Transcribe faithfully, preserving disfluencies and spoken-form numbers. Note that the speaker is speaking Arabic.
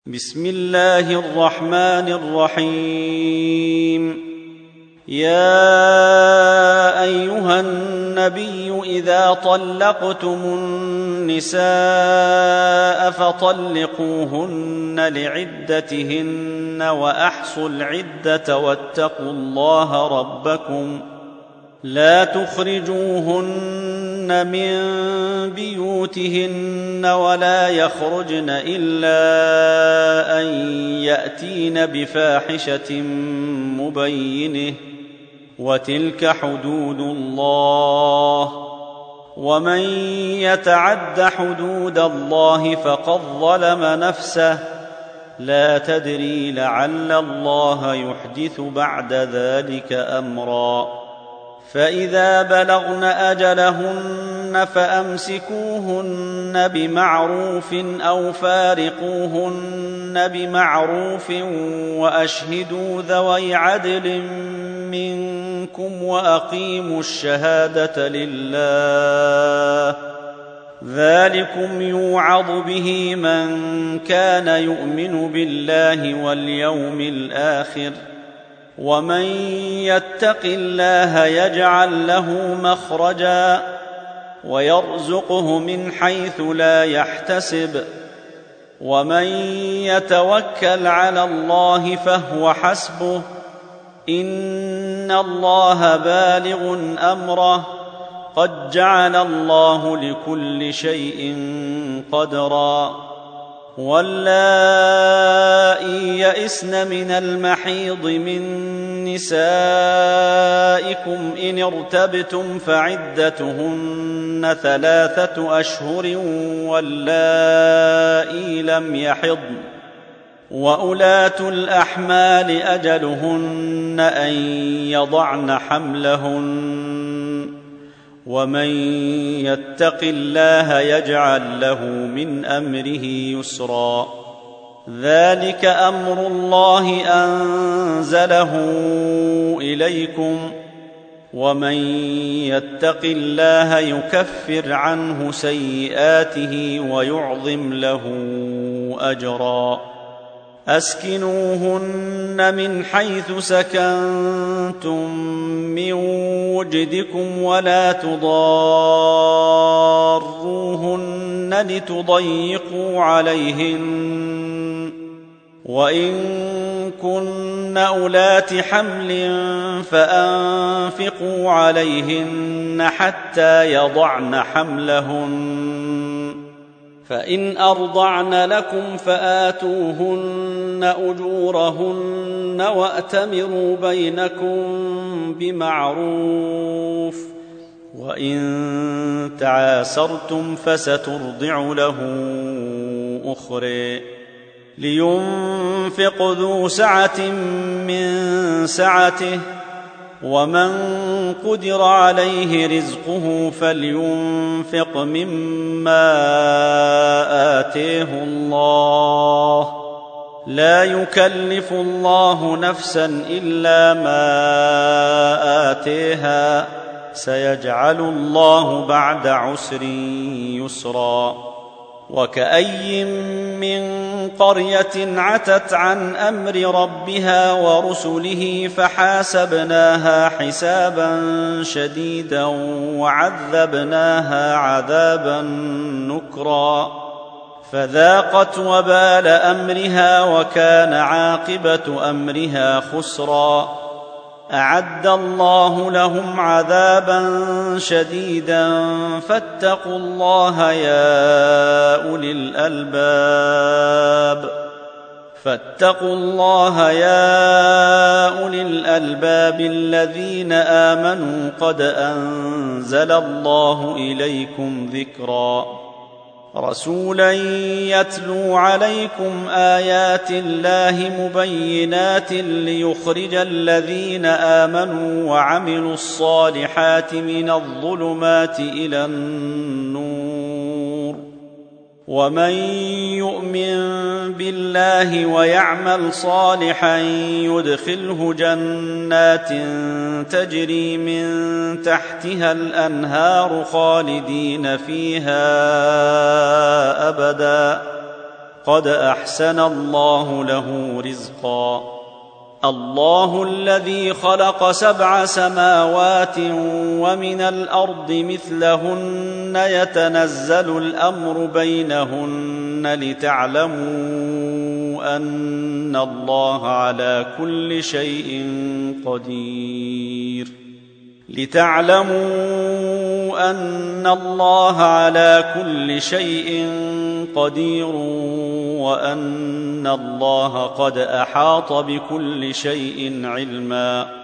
بسم الله الرحمن الرحيم. يا أيها النبي إذا طلقتم النساء فطلقوهن لعدتهن وأحصوا العدة واتقوا الله ربكم لا تخرجوهن من بيوتهن ولا يخرجن إلا أن يأتين بفاحشة مبينة وتلك حدود الله ومن يتعد حدود الله فقد ظلم نفسه لا تدري لعل الله يحدث بعد ذلك أمرا. فإذا بلغن أجلهن فأمسكوهن بمعروف أو فارقوهن بمعروف وأشهدوا ذوي عدل منكم وأقيموا الشهادة لله ذلكم يوعظ به من كان يؤمن بالله واليوم الآخر ومن يتق الله يجعل له مخرجا ويرزقه من حيث لا يحتسب ومن يتوكل على الله فهو حسبه إن الله بالغ أمره قد جعل الله لكل شيء قدرا. واللائي يئسن من المحيض من نسائكم إن ارتبتم فعدتهن ثلاثة أشهر واللائي لم يحضن وأولاة الأحمال أجلهن أن يضعن حملهن ومن يتق الله يجعل له من أمره يسرا. ذلك أمر الله أنزله إليكم ومن يتق الله يكفر عنه سيئاته ويعظم له أجرا. أسكنوهن من حيث سكنتم من وجدكم ولا تضاروهن لتضيقوا عليهن وإن كن أولات حمل فأنفقوا عليهن حتى يضعن حملهن فإن أرضعن لكم فآتوهن أجورهن وأتمروا بينكم بمعروف وإن تعاسرتم فسترضع له أخرى. لينفق ذو سعة من سعته ومن قدر عليه رزقه فلينفق مما آتيه الله لا يكلف الله نفسا إلا ما آتيها سيجعل الله بعد عسر يسرا. وكأي من قرية عتت عن أمر ربها ورسله فحاسبناها حسابا شديدا وعذبناها عذابا نكرا فذاقت وبال أمرها وكان عاقبة أمرها خسرا. أعد الله لهم عذابا شديدا فاتقوا الله يا أولي الألباب فاتقوا الله يا أولي الألباب الذين آمنوا قد أنزل الله إليكم ذكرا. رسولا يتلو عليكم آيات الله مبينات ليخرج الذين آمنوا وعملوا الصالحات من الظلمات إلى النور ومن يؤمن بالله ويعمل صالحا يدخله جنات تجري من تحتها الأنهار خالدين فيها أبدا قد احسن الله له رزقا. الله الذي خلق سبع سماوات ومن الارض مثلهن يتنزل الامر بينهن لتعلموا ان الله على كل شيء قدير لتعلموا ان الله على كل شيء قدير وان الله قد احاط بكل شيء علما.